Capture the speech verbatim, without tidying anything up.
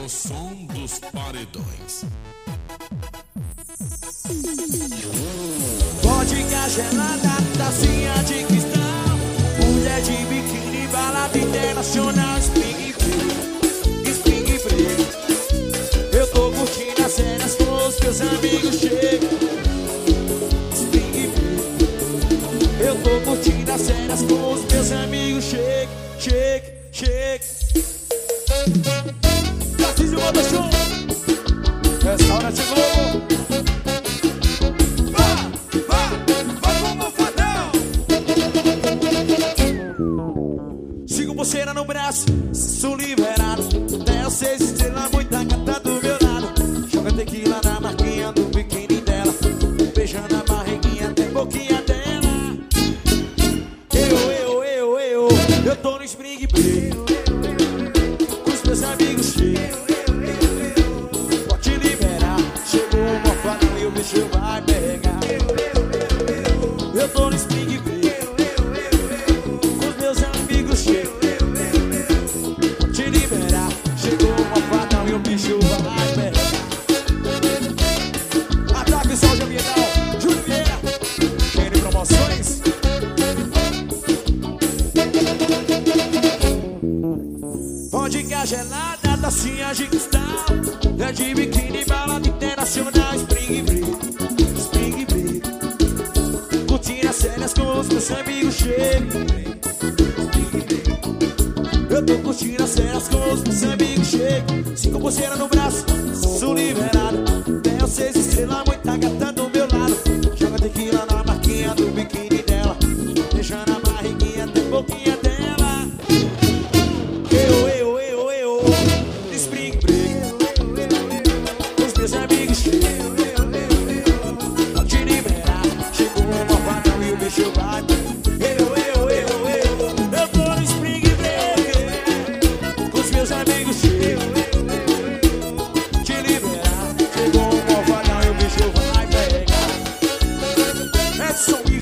o som dos paredões. Vodka gelada, tacinha de cristal, mulher de biquíni, balada internacional, spring break, spring break. Eu tô curtindo as cenas com os meus amigos, chega. Spring break. Eu tô curtindo as cenas com os meus amigos, chega, chega, chega. Tarcísio Motor Show, Restaurante Globo. Pulseira no braço, sou liberado. Até os seis estrelas, muita gata do meu lado. Joga tequila na marquinha do biquíni dela, beijando a barriguinha até boquinha dela. Eu, eu, eu, eu, eu tô no spring break, com os meus amigos cheios. Pode liberar, chegou o morfadão e o bicho vai pegar. Eu tô no spring break, com os meus amigos cheios. O bicho vai pegar. Ataque Saúde Ambiental, Júlio Vieira, Gênio Promoções. Vodka gelada, tacinha de cristal, é de biquíni, balada internacional, spring break, spring break. Curtindo as cenas com os meus amigos, chega. Eu tô curtindo as cenas com os meus amigos, chega. Cinco pulseiras no braço, sou liberado. Tem seis estrelas, muita gata do meu lado. Joga tequila na marquinha do biquíni dela, beijando a barriguinha até boquinha dela. Eu, eu, eu, eu, spring break, os meus amigos chegam. Pode liberar, chegou o malvadão e o bicho vai. Eu, eu, eu, eu, eu tô no spring break, com os meus amigos chegam. Te liberar, chegou o malvadão e o bicho vai pegar. É som